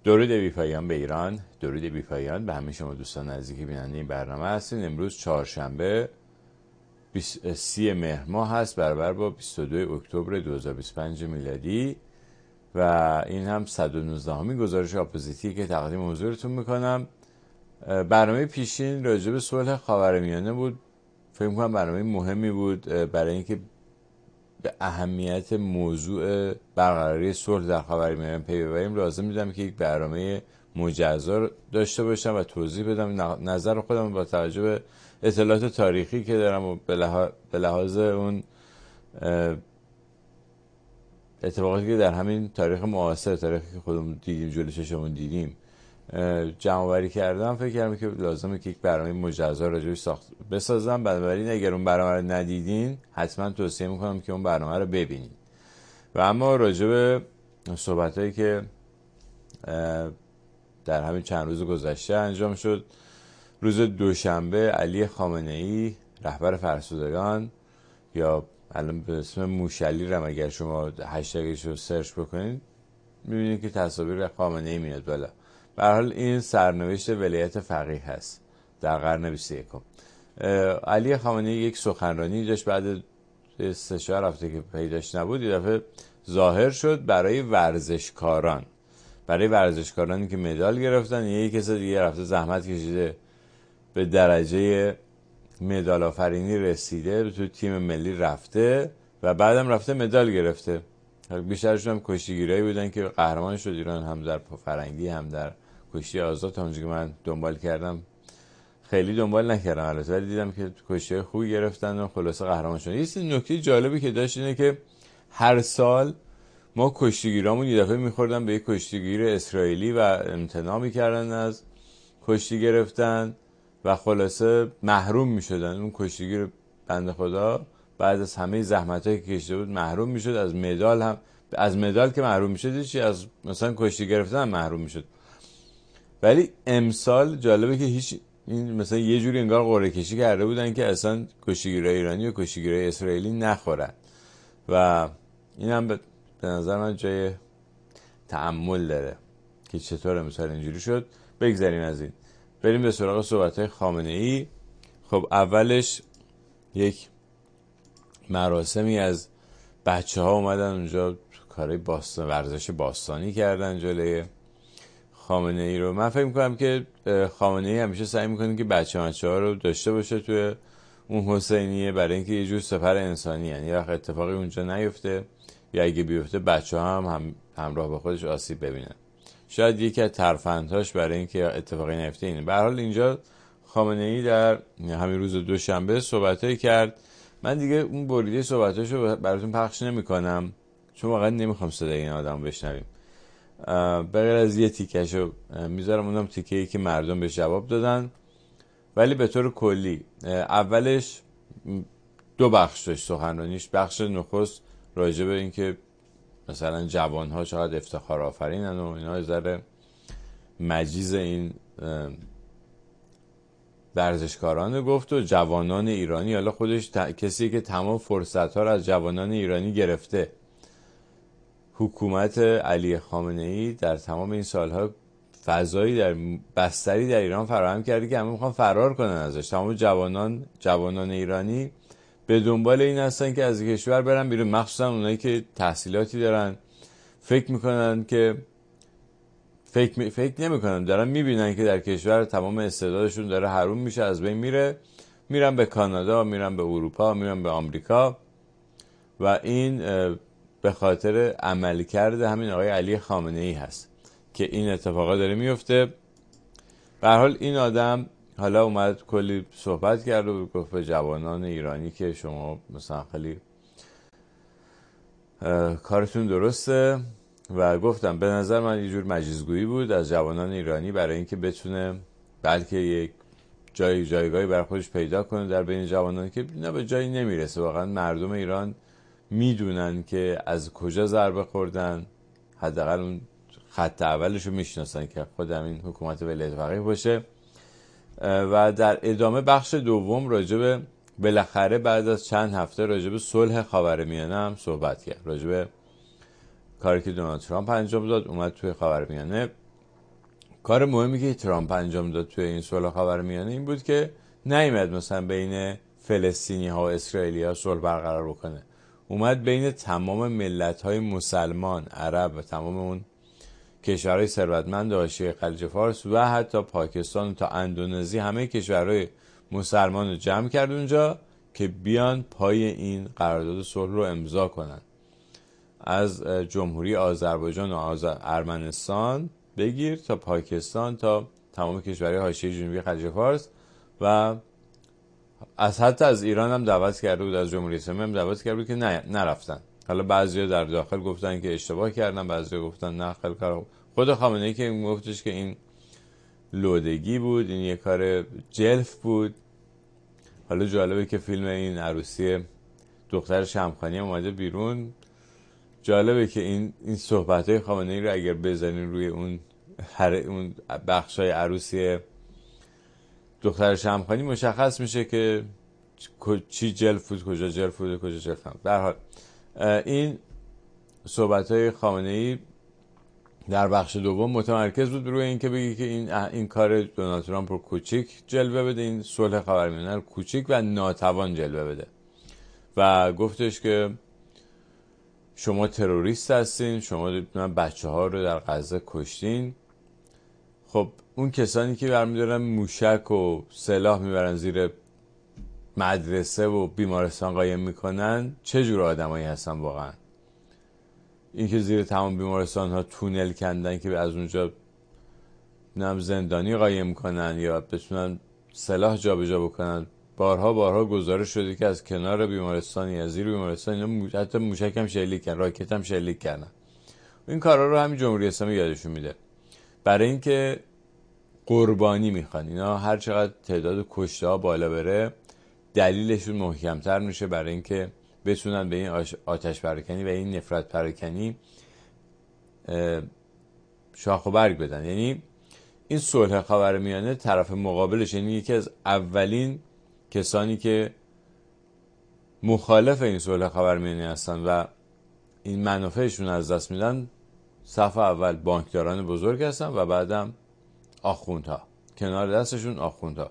درود بی پایان به ایران، درود بی پایان به همه شما دوستان عزیزی که بیننده این برنامه هستین. امروز چهارشنبه 30 مهر ماه هست، برابر با 22 اکتبر 2025 میلادی و این هم 119مین گزارش آپوزیتی که تقدیم حضورتون میکنم. برنامه پیشین راجع به صلح خاورمیانه بود. فکر میکنم برنامه مهمی بود برای اینکه به اهمیت موضوع برقراری صلح در خاورمیانه پی ببریم. لازم میدم که یک برنامه مجزا داشته باشم و توضیح بدم نظر خودم با توجه به اطلاعات تاریخی که دارم و به لحاظ اون اتفاقاتی که در همین تاریخ معاصر، تاریخی که خودمون دیدیم، جلوی چشمون دیدیم، جمع آوری کردم. فکر کردم که لازمه که یک برنامه مجزا راجعش بسازم. بنابراین اگر اون برنامه رو ندیدین حتما توصیه میکنم که اون برنامه رو ببینید. و اما راجع به صحبتایی که در همین چند روز گذشته انجام شد، روز دوشنبه علی خامنه‌ای رهبر فرسودگان، یا الان به اسم موشعلی رم اگر شما هشتگش رو سرچ بکنید میبینید که تصاویر خامنه‌ای میاد بالا. به هر حال این سرنوشت ولایت فقیه هست در قرن 21. علی خامنه‌ای یک سخنرانی داشت، بعد 3-4 هفته که پیداش نبود یه دفعه ظاهر شد برای ورزشکارانی که مدال گرفتن. یک کسی دیگه رفته زحمت کشیده به درجه مدال آفرینی رسیده، تو تیم ملی رفته و بعدم رفته مدال گرفته. بیشترشون هم کشتیگیرایی بودن که قهرمان شد ایران، هم در فرنگی هم در کشتی آزاد. تا اونجایی که من دنبال کردم، خیلی دنبال نکردم البته، ولی دیدم که کشتی خوبی گرفتن و خلاصه قهرمان شدن. یه نکته جالبی که داشت اینه که هر سال ما کشتیگیرامون یه دفعه میخوردن به یک کشتیگیر اسرائیلی و امتناع میکردن از کشتی گرفتن و خلاصه محروم میشدن. اون کشتیگیر بنده خدا بعد از همه زحمتایی که کشیده بود محروم میشد از مدال. هم از مدال که محروم میشد، چی از مثلا کشتی گرفتن هم محروم میشد. ولی امسال جالبه که هیچ، این مثلا یه جوری انگار قرعه کشی کرده بودن که اصلا کشتیگیرای ایرانی و کشتیگیرای اسرائیلی نخورن و این هم به نظر من جای تأمل داره که چطور امسال اینجوری شد. بگذاریم از این، بریم به سراغ صحبت‌های خامنه‌ای. خب اولش یک مراسمی از بچه‌ها اومدن اونجا کارهای ورزش باستانی کردن جلوی خامنه‌ای رو. من فکر می‌کنم که خامنه‌ای همیشه سعی می‌کنه که بچه‌ها رو داشته باشه توی اون حسینیه، برای اینکه یه جور سپر انسانی، یعنی وقت اتفاقی اونجا نیفته یا اگه بیفته بچه‌ها هم همراه با خودش آسیب ببینن. شاید یکی از ترفندهاش برای اینکه اتفاقی نیفته اینه. به هر حال اینجا خامنه‌ای در همین روز دوشنبه صحبتایی کرد. من دیگه اون بریده صحبتاشو براتون پخش نمی‌کنم چون واقعا نمی‌خوام صدای این آدمو بشنویم. به غیر از یه تیکشو میذارم، اونم تیکه‌ای که مردم به جواب دادن. ولی به طور کلی اولش 2 بخش داشت سخنرانیش. بخش نخست راجع به اینکه مثلا جوان‌ها چقدر افتخار آفرینن و اینا، ذره مجیز این ورزشکاران گفت و جوانان ایرانی. حالا خودش کسی که تمام فرصت‌ها رو از جوانان ایرانی گرفته. حکومت علی خامنه‌ای در تمام این سالها فضایی در بستری در ایران فراهم کرده که همه میخوان فرار کنن ازش. تمام جوانان ایرانی به دنبال این هستن که از کشور برن بیرون، مخصوصا اونایی که تحصیلاتی دارن. فکر میکنن که فکر نمیکنن، دارن میبینن که در کشور تمام استعدادشون داره حروم میشه، از بین میره، میرن به کانادا، میرن به اروپا، میرن به آمریکا. و این به خاطر عملکرد همین آقای علی خامنه‌ای هست که این اتفاقا داره میفته. به هر حال این آدم حالا اومد کلی صحبت کرد و گفت به جوانان ایرانی که شما مثلا خیلی کارتون درسته. و گفتم به نظر من یه جور مجیزگویی بود از جوانان ایرانی برای اینکه بتونه بلکه یک جایگاهی برای خودش پیدا کنه در بین جوانان که نه به جایی نمیرسه. واقعا مردم ایران میدونن که از کجا ضربه خوردن، حداقل اون خط اولش رو میشناسن که خود همین حکومت ولایت فقیه باشه. و در ادامه بخش دوم راجب بالاخره بعد از چند هفته راجب صلح خاورمیانه هم صحبت کرد، راجب کاری که دونالد ترامپ انجام داد، اومد توی خاورمیانه کار مهمی که ترامپ انجام داد توی این صلح خاورمیانه این بود که نیامد مثلا بین فلسطینی ها و اسرائیلی ها صلح برقرار بکنه، اومد بین تمام ملت های مسلمان، عرب و تمام اون کشورهای ثروتمند حاشیه خلیج فارس و حتی پاکستان تا اندونزی همه کشورهای مسلمان رو جمع کرد اونجا که بیان پای این قرارداد صلح رو امضا کنن. از جمهوری آذربایجان و ارمنستان بگیر تا پاکستان تا تمام کشورهای حاشیه جنوبی خلیج فارس و حتی از ایران هم دعوت کرده بود، از جمهوری اسلامی هم دعوت کرده بود که نرفتن. حالا بعضیا در داخل گفتن که اشتباه کردن، بعضیا گفتن نه خیلی کار. خود خامنه‌ای که گفتش که این لودگی بود، این یه کار جلف بود. حالا جالبه که فیلم این عروسی دختر شمخانی اومده بیرون. جالبه که این صحبت‌های خامنه‌ای رو اگر بزنین روی اون بخشای عروسی دختر شمخانی مشخص میشه که چی جلف بود، کجا جلف بود، کجا جلف نبود. به هر حال این صحبت‌های خامنه‌ای در بخش دوم متمرکز بود روی اینکه بگی که این کار دونالد ترامپ رو کوچیک جلوه بده، این صلح خاورمیانه رو کوچیک و ناتوان جلوه بده و گفتش که شما تروریست هستین، شما بچه ها رو در غزه کشتین. خب اون کسانی که برمیدارن موشک و سلاح میبرن زیر مدرسه و بیمارستان قایم میکنن چه جور آدمایی هستن واقعا؟ این که زیر تمام بیمارستان ها تونل کندن که از اونجا زندانی قایم کنن یا بتونن سلاح جابجا بکنن. بارها گزارش شده که از کنار بیمارستان یا زیر بیمارستان اینا حتی موشک هم شلیک کردن، راکت هم شلیک کردن. این کارا رو همین جمهوری اسلامی یادشون میده، برای اینکه قربانی میخوان. اینا هر چقدر تعداد کشته ها بالا بره دلیلشون محکمتر میشه برای اینکه بتونن به این آتش پراکنی و این نفرت پراکنی شاخ و برگ بدن. یعنی این صلح خاورمیانه طرف مقابلش، یعنی یکی از اولین کسانی که مخالف این صلح خاورمیانه هستن و این منافعشون از دست میدن، صف اول بانکداران بزرگ هستن و بعدم آخوندها، کنار دستشون آخوندها.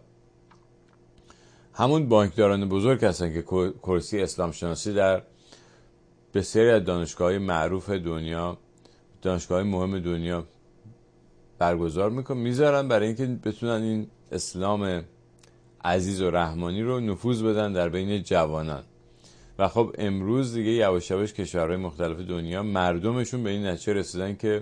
همون بانکداران بزرگ هستن که کرسی اسلام شناسی در بسیاری از دانشگاه‌های معروف دنیا، دانشگاه‌های مهم دنیا برگزار میذارن برای اینکه بتونن این اسلام عزیز و رحمانی رو نفوذ بدن در بین جوانان. و خب امروز دیگه یواش یواش کشورهای مختلف دنیا مردمشون به این نتیجه رسیدن که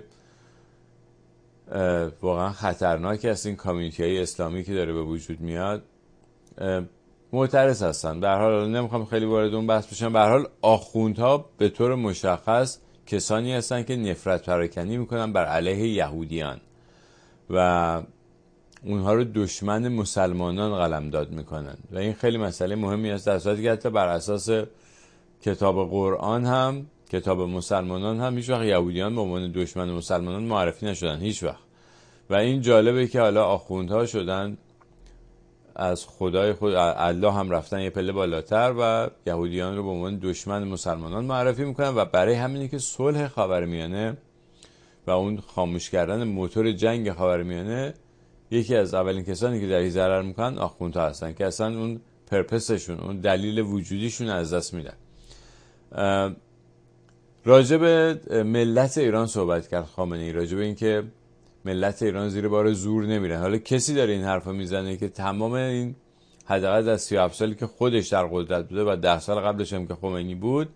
واقعا خطرناک است این کامیونیتی‌های اسلامی که داره به وجود میاد. معترض هستن. به هر حال نمیخوام خیلی وارد اون بحث بشم. به هر حال آخوندها به طور مشخص کسانی هستن که نفرت پراکنی میکنن بر علیه یهودیان و اونها رو دشمن مسلمانان قلمداد میکنن و این خیلی مسئله مهمی است، در صورتی که حتی بر اساس کتاب قرآن هم، کتاب مسلمانان هم، هیچ وقت یهودیان به عنوان دشمن مسلمانان معرفی نشدن، هیچ وقت. و این جالبه که حالا آخوندها شدن از خدای خود الله هم رفتن یه پله بالاتر و یهودیان رو به عنوان دشمن مسلمانان معرفی میکنن و برای همینه که صلح خاورمیانه و اون خاموش کردن موتور جنگ خاورمیانه یکی از اولین کسانی که درش ضرر میکنن آخوندها هستن که اصلا اون پرپسشون، اون دلیل وجودیشون از دست میدن. راجب ملت ایران صحبت کرد خامنه‌ای، راجب این که ملت ایران زیر بار زور نمیرن. حالا کسی داره این حرفا میزنه که تمام این حداقل از 37 سالی که خودش در قدرت بوده و 10 سال قبلش هم که خمینی بود،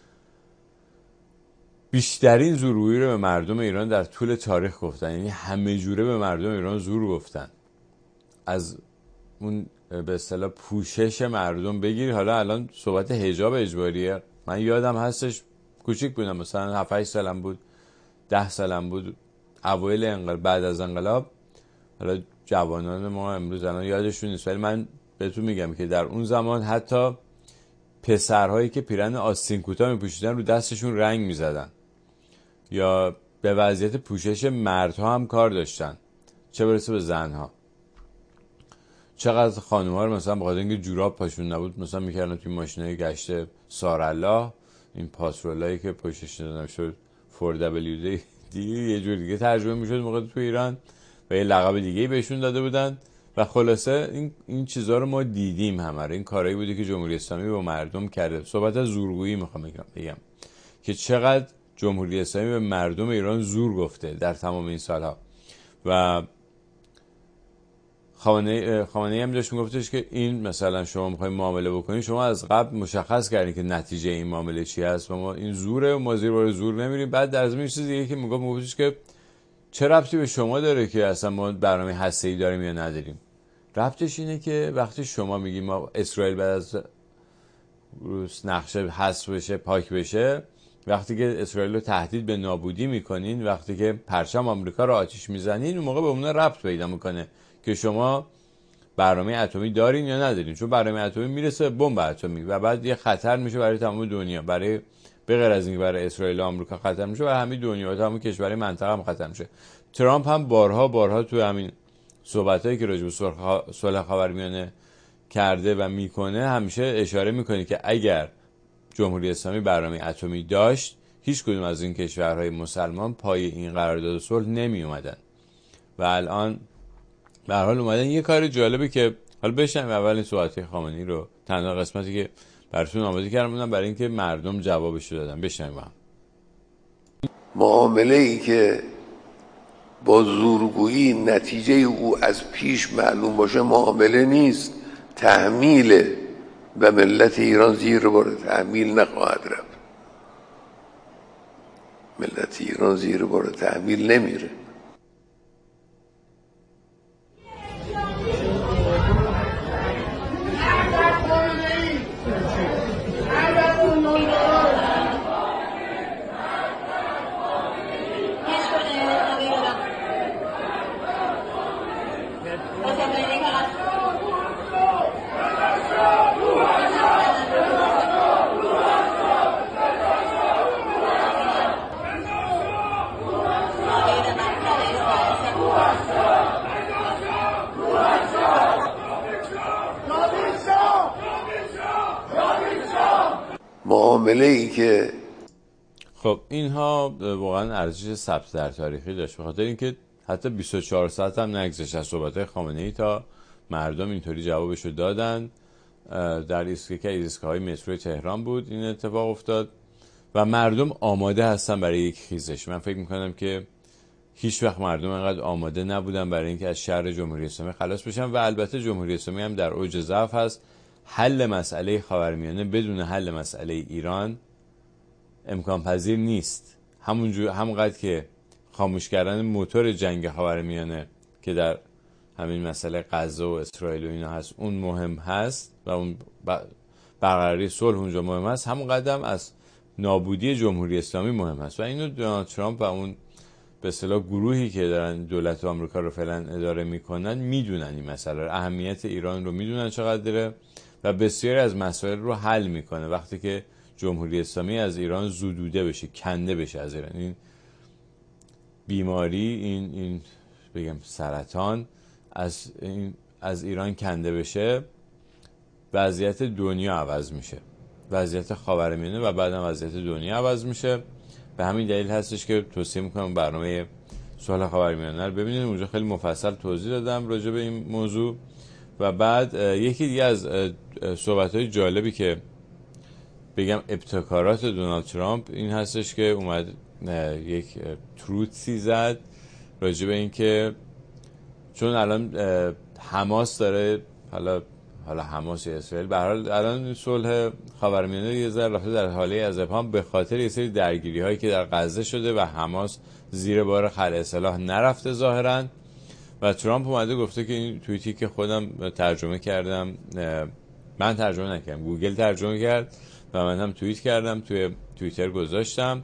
بیشترین زورگویی رو به مردم ایران در طول تاریخ گفتن. یعنی همه جوره به مردم ایران زور گفتن، از اون به اصطلاح پوشش مردم بگیر. حالا الان صحبت حجاب اجباریه، من یادم هستش کوچیک بودم، مثلا 7 8 سالم بود، 10 سالم بود، اوایل انقلاب، بعد از انقلاب. حالا جوانان ما امروز الان یادشون نیست، ولی من بهتون میگم که در اون زمان حتی پسرهایی که پیرن آستین کوتاه میپوشیدن رو دستشون رنگ میزدن یا به وضعیت پوشش مردها هم کار داشتن، چه برسه به زنها. چقدر خانم‌ها رو مثلا بخاطر اینکه جوراب پاشون نبود مثلا میکردن توی ماشینای گشت سارالله، این پاسرولایی که پشتش نمیشد 4WD یه جور دیگه ترجمه میشد موقع تو ایران، و یه لقب دیگه بهشون داده بودن و خلاصه این چیزها رو ما دیدیم همه رو. این کارهایی بوده که جمهوری اسلامی با مردم کرده. صحبت از زورگویی میخوام بگم که چقدر جمهوری اسلامی به مردم ایران زور گفته در تمام این سالها. و خامنه‌ای هم داشت میگفتش که این مثلا شما میخواین معامله بکنید، شما از قبل مشخص کردین که نتیجه این معامله چی هست و ما این زوره و ما زیر بار زور نمیریم. بعد در ضمن چیز دیگه که میگفتش که چه ربطی به شما داره که اصلا ما برنامه هسته‌ای داریم یا نداریم؟ ربطش اینه که وقتی شما میگی ما اسرائیل بعد از نقشه حذف بشه، پاک بشه، وقتی که اسرائیل رو تهدید به نابودی میکنین، وقتی که پرچم آمریکا رو آتیش میزنین، اون موقع به اون ربط پیدا میکنه که شما برنامه اتمی دارین یا ندارین. چون برنامه اتمی میرسه بمب اتمی و بعد یه خطر میشه برای تمام دنیا، برای به غیر از اینکه برای اسرائیل و آمریکا خطر میشه، برای همه دنیا و تمام کشورهای منطقه هم خطر میشه. ترامپ هم بارها تو همین صحبتایی که راجع به صلح خاورمیانه کرده و میکنه همیشه اشاره میکنه که اگر جمهوری اسلامی برنامه اتمی داشت، هیچ کدوم از این کشورهای مسلمان پای این قرارداد صلح نمی اومدن. و الان به هر حال اومدن. یه کار جالبه که حالا بشنویم اول این صحبت خامنه‌ای رو، تنها قسمتی که براتون آماده کردم برای اینکه مردم جوابش رو دادن. بشنویم هم. معامله ای که با زورگویی نتیجه او از پیش معلوم باشه معامله نیست، تحمیله و ملت ایران زیر بار تحمیل نخواهد رفت. ملت ایران زیر بار تحمیل نمیره. معامله ای که خب اینها واقعا ارزش ثبت در تاریخی داشت، به خاطر اینکه حتی 24 ساعت هم نگذشت از صحبت‌های خامنه‌ای تا مردم اینطوری جوابشو دادن. در ایستگاه‌های مترو تهران بود این اتفاق افتاد و مردم آماده هستن برای یک خیزش. من فکر میکنم که هیچ وقت مردم انقدر آماده نبودن برای اینکه از شر جمهوری اسلامی خلاص بشن و البته جمهوری اسلامی هم در اوج ضعف هست. حل مسئله خاورمیانه بدون حل مسئله ایران امکان پذیر نیست. همونقدر که خاموش کردن موتور جنگ خاورمیانه که در همین مسئله غزه و اسرائیل و اینا هست اون مهم هست و اون برقراری صلح اونجا مهم هست، همون قدم از نابودی جمهوری اسلامی مهم هست. و اینو دونالد ترامپ و اون به اصطلاح گروهی که دارن دولت آمریکا رو فعلا اداره میکنن میدونن این مسئله رو، اهمیت ایران رو میدونن چقدر داره و بسیاری از مسائل رو حل میکنه وقتی که جمهوری اسلامی از ایران زدوده بشه، کنده بشه از ایران. این بیماری، این بگم سرطان از ایران کنده بشه، وضعیت دنیا عوض میشه، وضعیت خاورمیانه و بعدم وضعیت دنیا عوض میشه. به همین دلیل هستش که توصیه میکنم برنامه صلح خاورمیانه رو ببینید. اونجا خیلی مفصل توضیح دادم راجع به این موضوع. و بعد یکی دیگه از صحبت‌های جالبی که بگم ابتکارات دونالد ترامپ این هستش که اومد یک تروتسی زد راجع به این که چون الان حماس داره، حالا حماس یا اسرائیل، به هر حال الان صلح خاورمیانه یه ذره رفته در حاله از ابهام به خاطر یه سری درگیری‌هایی که در غزه شده و حماس زیر بار خلع سلاح نرفته ظاهراً. و ترامپ اومده گفته که این توییتی که خودم ترجمه کردم، من ترجمه نکردم، گوگل ترجمه کرد و من هم توییت کردم، توی توییتر گذاشتم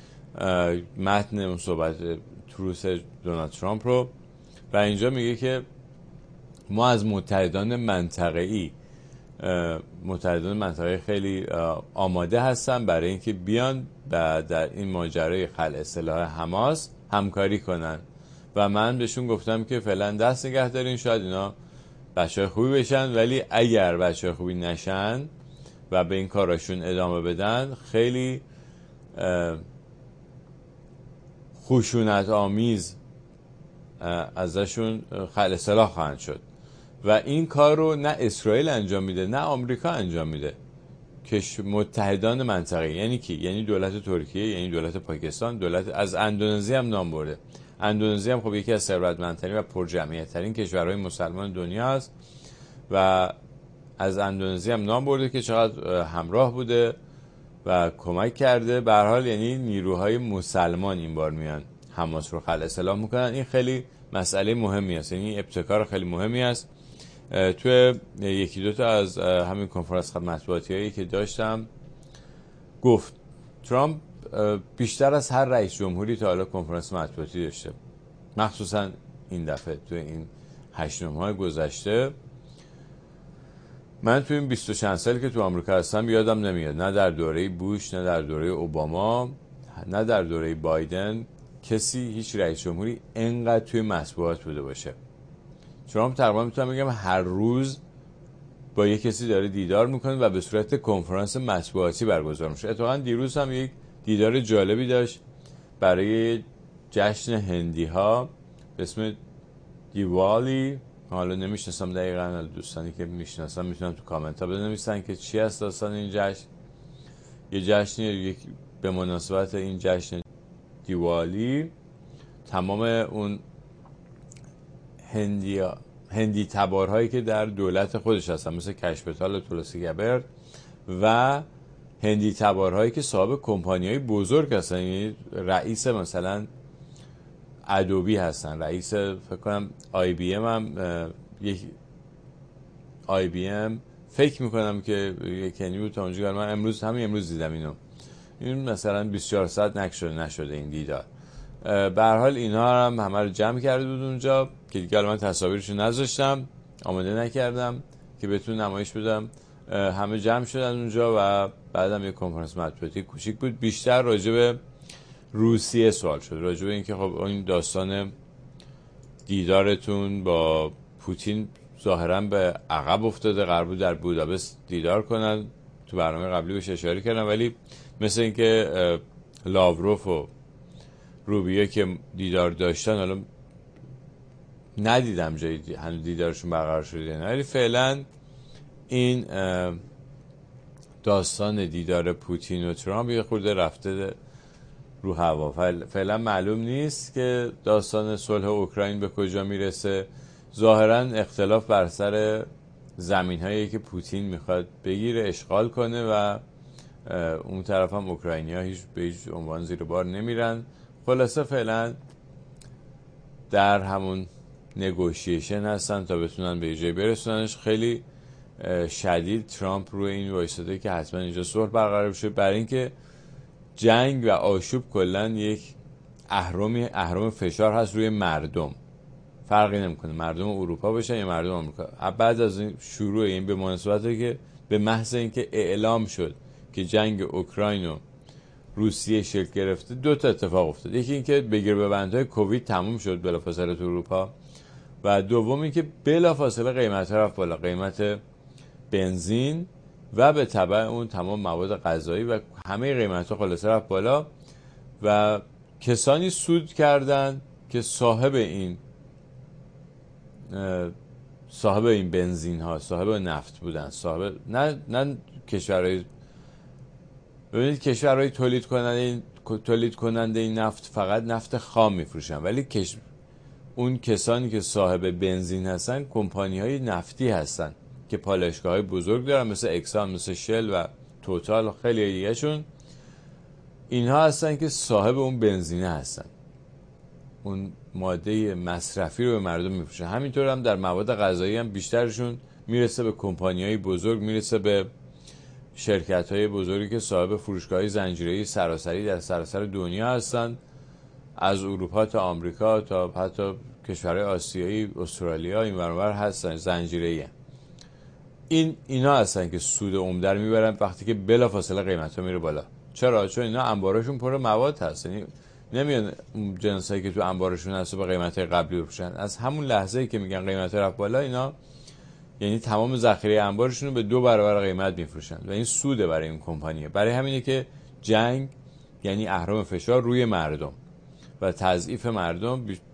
متن اون صحبت تروس دونالد ترامپ رو. و اینجا میگه که ما از متحدان منطقه‌ای خیلی آماده هستن برای اینکه بیان در این ماجرای خلع سلاح حماس همکاری کنن و من بهشون گفتم که فعلا دست نگه دارین، شاید اینا بچه‌های خوبی بشن، ولی اگر بچه‌های خوبی نشن و به این کاراشون ادامه بدن خیلی خشونت آمیز ازشون خلع سلاح خواهند شد و این کار رو نه اسرائیل انجام میده نه آمریکا انجام میده، متحدان منطقه. یعنی کی؟ یعنی دولت ترکیه، یعنی دولت پاکستان، دولت از اندونزی هم نام برده. اندونزی هم خب یکی از ثروتمندترین و پرجمعیت‌ترین کشورهای مسلمان دنیا است و از اندونزی هم نام برده که چقدر همراه بوده و کمک کرده. به هر حال یعنی نیروهای مسلمان این بار میان حماس رو خلع سلاح میکنن. این خیلی مسئله مهمی است، یعنی ابتکار خیلی مهمی است. توی یکی دو تا از همین کنفرانس مطبوعاتی هایی که داشتم گفت ترامپ بیشتر از هر رئیس جمهوری تا حالا کنفرانس مطبوعاتی داشته، مخصوصا این دفعه توی این 8 ماه گذشته. من توی این 20 و چند سالی که تو آمریکا هستم یادم نمیاد نه در دوره بوش، نه در دوره اوباما، نه در دوره بایدن کسی، هیچ رئیس جمهوری اینقدر توی مطبوعات بوده باشه. ترامپ تقریبا میتونم بگم هر روز با یک کسی داره دیدار میکنه و به صورت کنفرانس مطبوعاتی برگزار میشه. اتفاقا دیروز هم یک دیدار جالبی داشت برای جشن هندی ها به اسم دیوالی. حالا نمیشناسم دقیقاً، دوستانی که میشناسن میتونن تو کامنت ها بنویسن که چی است داستان این جشن. یه جشنی به مناسبت این جشن دیوالی تمام اون هندی تبارهایی که در دولت خودش هستن مثل کشپتال و تولسی گبرد و هندی تبارهایی که صاحب کمپانی‌های بزرگ هستن، یعنی رئیس مثلا ادوبی هستن، رئیس فکر کنم آی بی ام هم آی بی ام فکر میکنم که یکی بود تا اونجا. من امروز دیدم اینو. این مثلا 24 ساعت نشده این دیدار. به هر حال اینا هم همه رو جمع کرده بود اونجا که دیگه من تصاویرشو نذاشتم، آماده نکردم که بهتون نمایش بدم. همه جمع شدن اونجا و بعدم یک کنفرانس مطبوعاتی کوچیک بود. بیشتر راجع به روسیه سوال شد، راجع به اینکه خب این داستان دیدارتون با پوتین ظاهرا به عقب افتاده، قرار بود در بوداپست دیدار کنن، تو برنامه قبلی بهش اشاره کردم، ولی مثل اینکه لاوروف و روبیو که دیدار داشتن، حالا ندیدم جایی هنوز دیدارشون برقرار شده نه، ولی فعلا این داستان دیدار پوتین و ترامپ یه خورده رفته رو هوا. فعلا معلوم نیست که داستان صلح اوکراین به کجا میرسه. ظاهرا اختلاف بر سر زمین‌هایی که پوتین میخواد بگیره، اشغال کنه و اون طرف هم اوکراینی‌ها به هیچ عنوان زیر بار نمیرن. خلاصه فعلا در همون نگوشیشن هستن تا بتونن به جای برسوننش. خیلی شدید ترامپ روی این وایساده که حتما اینجا صلح برقرار بشه، برای اینکه جنگ و آشوب کلا یک اهرم فشار هست روی مردم. فرقی نمیکنه مردم اروپا باشن یا مردم آمریکا. بعد از این شروع این به مناسبتی که به محض اینکه اعلام شد که جنگ اوکراین و روسیه شکل گرفته، دو تا اتفاق افتاد. یکی اینکه بگیر ببندهای کووید تموم شد بلافاصله تو اروپا و دوم اینکه بلافاصله قیمت رفت بالا، قیمت بنزین و به تبع اون تمام مواد غذایی و همه قیمت‌ها خلاصه رفت بالا و کسانی سود کردن که صاحب این بنزین ها، صاحب نفت بودن، صاحب نه کشورهای، ببینید کشورهای تولید کننده این نفت فقط نفت خام میفروشن، ولی اون کسانی که صاحب بنزین هستن کمپانی های نفتی هستن که پالایشگاه های بزرگ دارن مثل اکسان، مثل شل و توتال، خیلی دیگه شون. اینها هستن که صاحب اون بنزینه هستن، اون ماده مصرفی رو به مردم میفروشن. همینطور هم در مواد غذایی هم بیشترشون میرسه به کمپانی‌های بزرگ، میرسه به شرکت‌های بزرگی که صاحب فروشگاه‌های زنجیره‌ای سراسری در سراسر دنیا هستن، از اروپا تا آمریکا تا حتی کشورهای آسیایی، استرالیا، این ورانور هستن زنجیره‌ای. اینا هستن که سود عمده میبرن وقتی که بلافاصله قیمت‌ها میره بالا. چرا؟ چون اینا انبارشون پر مواد هست، یعنی نمیان جنسایی که تو انبارشون هست با قیمت قبلی بفروشن. از همون لحظه‌ای که میگن قیمت رفت بالا، اینا یعنی تمام ذخیره انبارشون رو به 2 برابر قیمت میفروشن و این سوده برای این کمپانیه. برای همینه که جنگ یعنی اهرم فشار روی مردم و تضعیف مردم.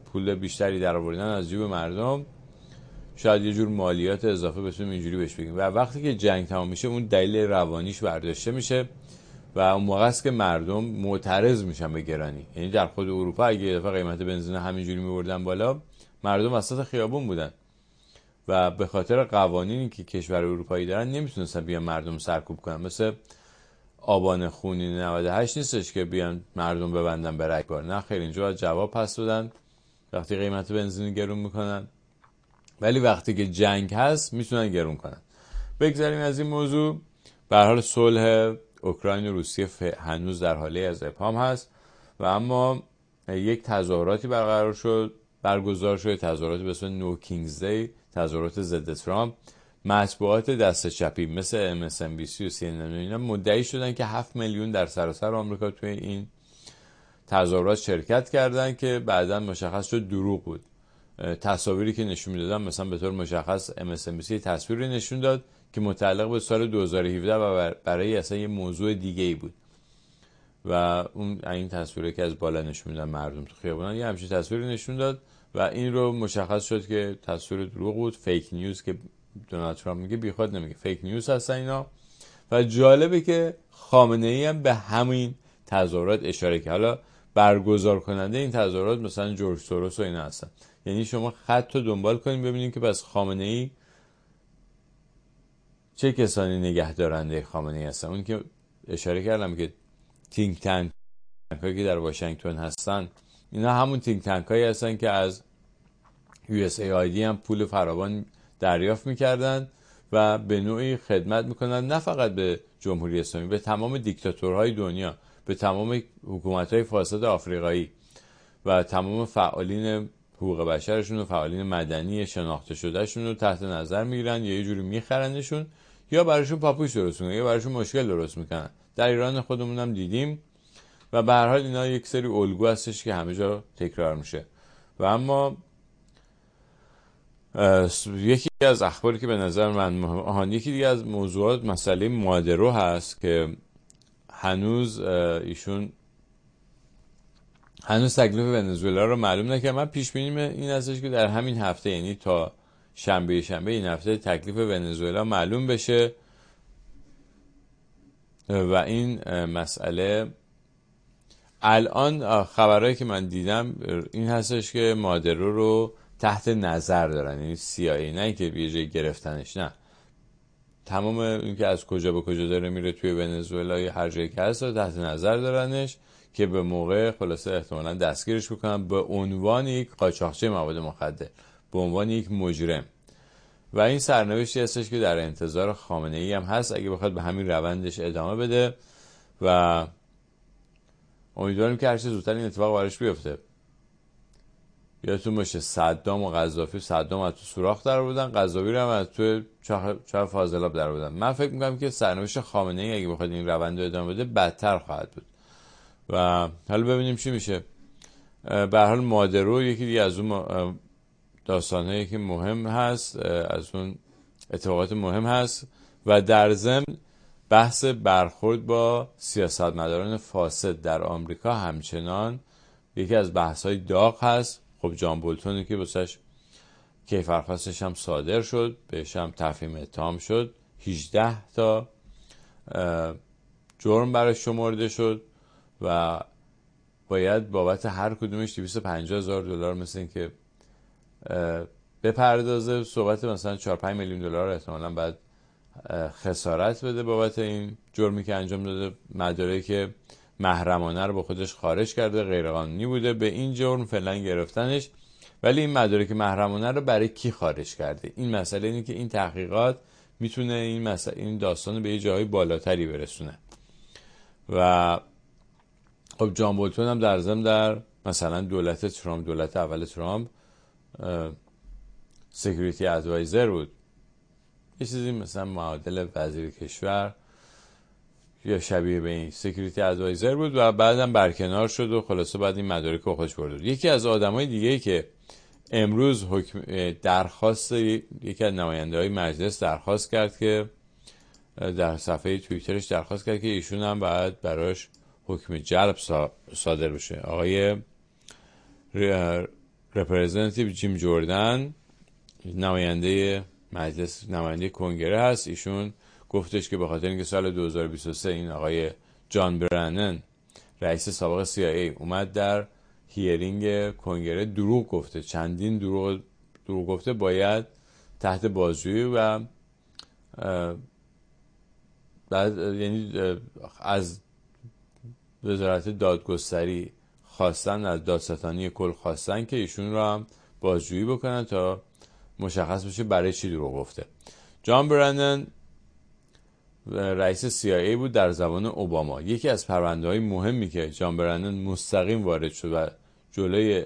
پول بیشتری در آوردن از جیب مردم، شاید یه جور مالیات اضافه بتونیم اینجوری بهش بگیم. و وقتی که جنگ تمام میشه اون دلیل روانیش برداشته میشه و اون موقع است که مردم معترض میشن به گرانی. یعنی در خود اروپا اگه یه دفعه قیمت بنزین همینجوری میبردن بالا، مردم وسط خیابون بودن و به خاطر قوانینی که کشور اروپایی دارن نمیتونستن بیان مردم سرکوب کنن. مثل آبان خونین 98 نیستش که بیان مردم ببندن به رگبار. نه خیر، اینجا باید جواب پس بدن وقتی قیمت بنزین گرون میکنن، ولی وقتی که جنگ هست میتونن گرون کنن. بگذاریم از این موضوع. به هر حال صلح اوکراین و روسیه هنوز در حاله از ابهام هست و اما یک تظاهراتی برگزار شد، تظاهراتی به اسم نو کینگز دی، تظاهرات ضد ترامپ. مطبوعات دست چپی مثل MSNBC و CNN اینا مدعی شدن که 7 میلیون در سراسر آمریکا توی این تظاهرات شرکت کردن که بعداً مشخص شد دروغ بود. تصاویری که نشون میدادن مثلا به طور مشخص MSNBC تصویری نشون داد که متعلق به سال 2017 و برای اصلا یه موضوع دیگه ای بود و اون این تصویری که از بالا نشون میدن مردم تو خیابونن یه همچین تصویری نشون داد و این رو مشخص شد که تصویر دروغ بود، فیک نیوز، که دونالد ترامپ میگه بیخود نمیگه، فیک نیوز هستن اینا. و جالبه که خامنه ای هم به همین تظاهرات اشاره کرد. حالا برگزار کننده این تظاهرات مثلا جورج سوروس و اینا هستن. یعنی شما خط رو دنبال کنید ببینید که پس خامنه ای چه کسانی نگهدارنده خامنه ای هستن. اون که اشاره کردم که تینک تنک هایی که در واشنگتن هستن، اینا همون تینک تنک هایی هستن که از USAID هم پول فراوان دریافت میکردن و به نوعی خدمت میکنن نه فقط به جمهوری اسلامی، به تمام دیکتاتورهای دنیا، به تمام حکومت‌های فاسد آفریقایی و تمام فعالین حقوق بشرشون و فعالین مدنی شناخته شدهشون رو تحت نظر میگیرن یا یه جوری میخرنشون یا براشون پاپوش درست میکنن یا براشون مشکل درست میکنن. در ایران خودمون هم دیدیم و به هر حال اینا یک سری الگو هستش که همه جا تکرار میشه. و اما یکی از اخباری که به نظر من یکی دیگه از موضوعات مسئله مادرو هست که هنوز تکلیف ونزوئلا رو معلوم نکرد. من پیش بینیم این هستش که در همین هفته، یعنی تا شنبه این هفته، تکلیف ونزوئلا معلوم بشه و این مسئله الان خبرهایی که من دیدم این هستش که مادرو رو تحت نظر دارن، یعنی CIA، نه که یه جایی گرفتنش، نه، تمام این که از کجا به کجا داره میره توی ونزوئلا یا هر جایی که هست رو تحت نظر دارنش که به موقع خلاصه احتمالاً دستگیرش بکنن به عنوان یک قاچاقچی مواد مخدر، به عنوان یک مجرم. و این سرنوشتی هستش که در انتظار خامنه ای هم هست اگه بخواد به همین روندش ادامه بده و امیدواریم که هر چه زودتر این اتفاق براش بیفته. یادتون باشه صدام و قذافی، صدام از تو سوراخ در بودن، قذافی رو هم از تو چاه فاضلاب در بودن. من فکر میکنم که سرنوشت خامنه ای اگه بخواد این روند رو ادامه بده بدتر خواهد بود و حالا ببینیم چی میشه. به هر حال مادرو یکی دیگه از اون داستانهایی که مهم هست، از اون اتفاقات مهم هست و در ضمن بحث برخورد با سیاستمداران فاسد در آمریکا همچنان یکی از بحث‌های داغ هست. خب جان بولتونی که واسش کیفرخواستش هم صادر شد، بهش هم تفهیم اتهام شد، 18 تا جرم برای شمرده شد و باید بابت هر کدومش 250,000 دلار مثل این که بپردازه. صحبت مثلا 4-5 میلیون دلار احتمالاً بعد خسارت بده بابت این جرمی که انجام داده. مدارکی که محرمانه رو با خودش خارج کرده، غیرقانونی بوده، به این جرم فعلا گرفتنش. ولی این مدارک محرمانه رو برای کی خارج کرده؟ این مسئله اینه که این تحقیقات میتونه این داستان رو به یه جایی بالاتری برسونه. و خب جان بولتون هم در ضمن در مثلا دولت اول ترامپ سکیوریتی ادوایزر بود، یه چیزی مثلا معادل وزیر کشور یا شبیه به این سکیوریتی ادوایزر بود و بعدم برکنار شد و خلاصه بعد این مدارک رو خودش برد. یکی از آدمای دیگه‌ای که امروز درخواست یکی از نماینده‌های مجلس درخواست کرد که در صفحه توییترش درخواست کرد که ایشون هم باید براش حکم جلب صادر بشه. آقای رپرزنتیو جیم جوردن، نماینده مجلس، نماینده کنگره هست، ایشون گفتش که به خاطر اینکه سال 2023 این آقای جان برنن رئیس سابق CIA اومد در هیرینگ کنگره دروغ گفته، چندین دروغ گفته، باید تحت بازجویی و بعد یعنی از وزارت دادگستری خواستن، از دادستانی کل خواستن که ایشون رو هم بازجویی بکنن تا مشخص بشه برای چی دروغ گفته. جان برندن رئیس CIA بود در زمان اوباما. یکی از پرونده‌های مهمی که جان برندن مستقیم وارد شد و جلوی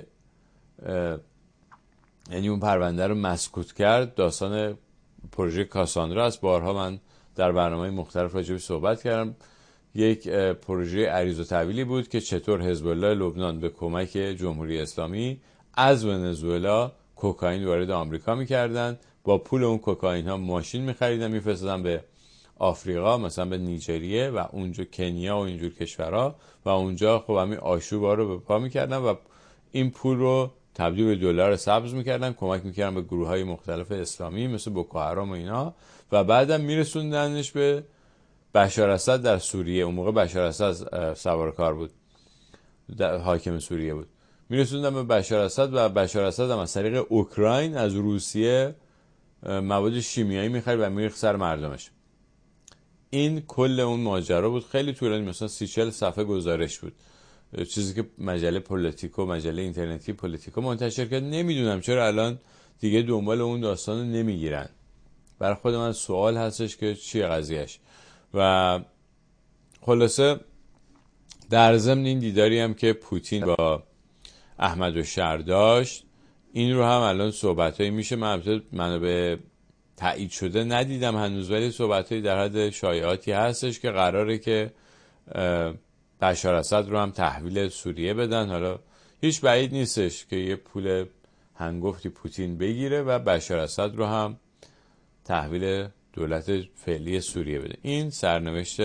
یعنی اون پرونده رو مسکوت کرد، داستان پروژه کاساندرا است. بارها من در برنامه‌های مختلف راجع بهش صحبت کردم. یک پروژه عریض و طویلی بود که چطور حزب الله لبنان به کمک جمهوری اسلامی از ونزوئلا کوکائین وارد آمریکا می‌کردن، با پول اون کوکائین ها ماشین می‌خریدن می‌فرستادن به آفریقا، مثلا به نیجریه و اونجا کنیا و اینجور کشورها، و اونجا خب همین آشوبا رو به پا می‌کردن و این پول رو تبدیل به دلار سبز می‌کردن، کمک می‌کردن به گروه‌های مختلف اسلامی مثل بوکو حرام و اینا، و بعدم میرسوندنش به بشار اسد در سوریه. اون موقع بشار اسد سوارکار بود، حاکم سوریه بود. میرسوندن به بشار اسد و بشار اسد هم از طریق اوکراین از روسیه مواد شیمیایی می‌خرید و می‌ریخت سر مردمش. این کل اون ماجرا بود. خیلی طولانی، مثلا 30-40 صفحه گزارش بود، چیزی که مجله پولیتیکو، مجله اینترنتی پولیتیکو منتشر کرد. نمیدونم چرا الان دیگه دنبال اون داستانو نمیگیرن. برای خود من سوال هستش که چیه قضیهش. و خلاصه در ضمن این دیداری هم که پوتین با احمدالشهر داشت، این رو هم الان صحبتایی میشه، من به تایید شده ندیدم هنوز، ولی صحبتایی در حد شایعاتی هستش که قراره که بشار اسد رو هم تحویل سوریه بدن. حالا هیچ بعید نیستش که یه پول هنگفتی پوتین بگیره و بشار اسد رو هم تحویل دولت فعلی سوریه بده. این سرنوشت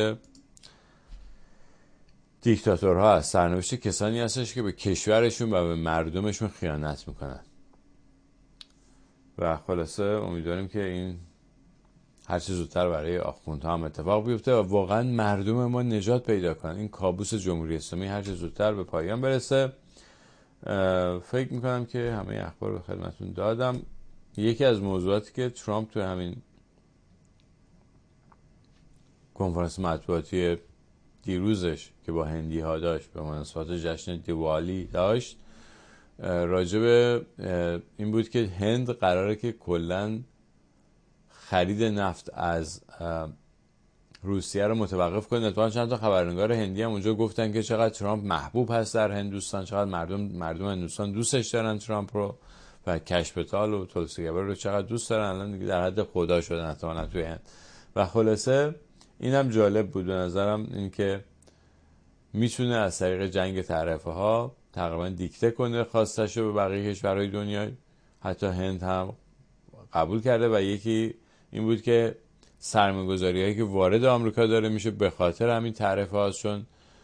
دیکتاتورها هست، سرنوشت کسانی هستش که به کشورشون و به مردمشون خیانت میکنن. و خلاصه امیدواریم که این هر چه زودتر برای آخوندها هم اتفاق بیفته و واقعا مردم ما نجات پیدا کنن، این کابوس جمهوری اسلامی هر چه زودتر به پایان برسه. فکر میکنم که همه اخبار رو خدمتتون دادم. یکی از موضوعاتی که ترامپ تو همین کنفرانس مطبوعاتی دیروزش که با هندی ها داشت به مناسبت جشن دیوالی داشت، راجب این بود که هند قراره که کلن خرید نفت از روسیه رو متوقف کنه. اتفاقا چند تا خبرنگار هندی هم اونجا گفتن که چقدر ترامپ محبوب هست در هندوستان، چقدر مردم هندوستان دوستش دارن ترامپ رو، و کشپتال و تولسی گبر رو چقدر دوست دارن. الان دیگه در حد خدا شدن احتمالاً توی هند. و خلاصه اینم جالب بود به نظرم، این که میتونه از طریق جنگ تعرفه ها تقریبا دیکته کنه خواستش رو به بقیه کشورهای دنیا. حتی هند هم قبول کرده. و یکی این بود که سرمایه‌گذاری هایی که وارد آمریکا داره میشه به خاطر همین تعرفه هاست، چون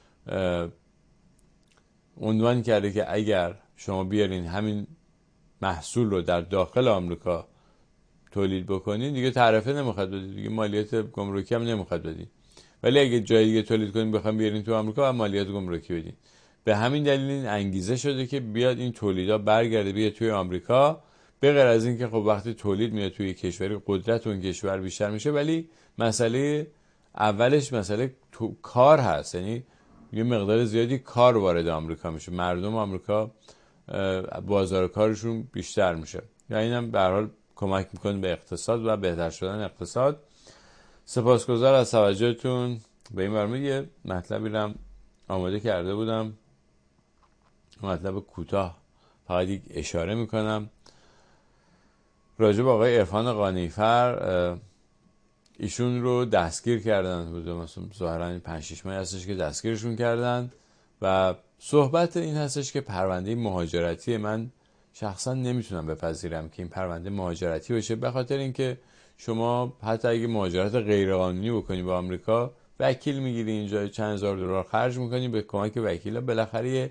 عنوان کرده که اگر شما بیارین همین محصول رو در داخل آمریکا تولید بکنین دیگه تعرفه نمیخواد بدید، دیگه مالیات گمرکی هم نمیخواد بدید. ولی اگه جای دیگه تولید کنین بخواید بیارین تو آمریکا و مالیات گمرکی بدین. به همین دلیل این انگیزه شده که بیاد این تولیدا برگرده بیاد توی آمریکا. به غیر از این که خب وقتی تولید میاد توی کشوری قدرت اون کشور بیشتر میشه، ولی مسئله اولش مسئله کار هست، یعنی یه مقدار زیادی کار وارد آمریکا میشه، مردم آمریکا بازار کارشون بیشتر میشه. یعنی اینم به هر حال کمک میکنه به اقتصاد و بهتر شدن اقتصاد. سپاسگزار از توجهتون به این برنامه. یه مطلبی رو آماده کرده بودم، مطلب کوتاه فقط یک اشاره میکنم راجع به آقای عرفان قانیفر. ایشون رو دستگیر کردن، مثلا ظاهرا 5-6 ماه هستش که دستگیرشون کردن و صحبت این هستش که پرونده مهاجرتی. من شخصا نمیتونم بپذیرم که این پرونده مهاجرتی باشه، به خاطر اینکه شما حتی اگه مهاجرت غیرقانونی بکنی به آمریکا، وکیل میگیری اینجا، چند هزار دلار خرج میکنی به کمک وکیلا، بالاخره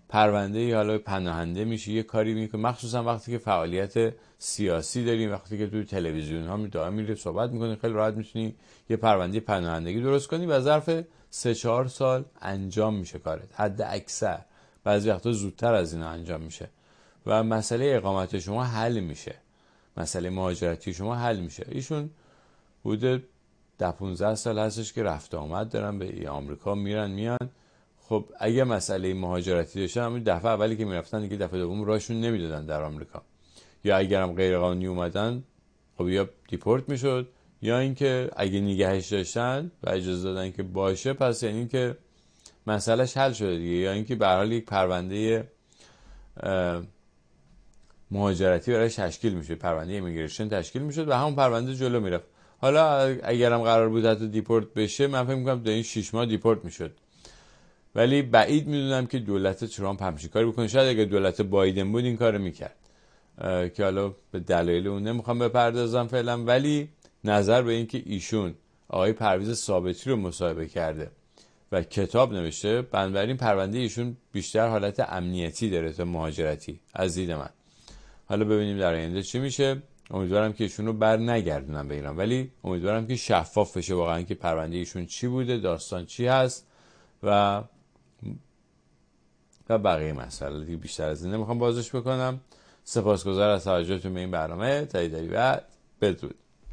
پرونده‌ای حالا پناهنده میشه، یه کاری میکنه، مخصوصا وقتی که فعالیت سیاسی داریم، وقتی که تو تلویزیون ها دائم میره صحبت میکنی، خیلی راحت میتونی یه پرونده پناهندگی درست کنی و ظرف 3-4 سال انجام میشه کارت، حد اکثر. بعضی وقتا زودتر از اینا انجام میشه و مسئله اقامت شما حل میشه، مسئله مهاجرتی شما حل میشه. ایشون حدود 10-15 سال هستش که رفت آمد دارن به آمریکا، میرن میان. خب اگه مسئله مهاجرتی داشتن، همون دفعه اولی که میرفتن دیگه دفعه دوم راهشون نمیدادن در آمریکا، یا اگرم غیر قانونی اومدن خب یا دیپورت میشد، یا اینکه اگه نگهش داشتن و اجازه دادن که باشه، پس یعنی که مسئلهش حل شده دیگه، یا اینکه به هر حال یک پرونده مهاجرتی برایش تشکیل میشه، پرونده ایمیگریشن تشکیل میشد و همون پرونده جلو میرفت. حالا اگرم قرار بود حتی دیپورت بشه، من فکر میکنم در این 6 ماه دیپورت میشد. ولی بعید میدونم که دولت ترامپ همچین کاری بکنه. شاید اگه دولت بایدن بود این کارو میکرد، که حالا به دلایل اون نمیخوام بپردازم فعلا. ولی نظر به این که ایشون آقای پرویز ثابتی رو مصاحبه کرده و کتاب نوشته، بنابراین پرونده ایشون بیشتر حالت امنیتی داره تا مهاجرتی از دید من. حالا ببینیم در آینده چی میشه. امیدوارم که ایشون رو بر نگردونن به ایران، ولی امیدوارم که شفاف بشه واقعا که پرونده ایشون چی بوده، داستان چی هست و بقیه مسئله دیگه. بیشتر از این نمیخوام بازش بکنم. سپاسگزار از توجهتون به این برنامه. تا دیداری بعد، بدرود.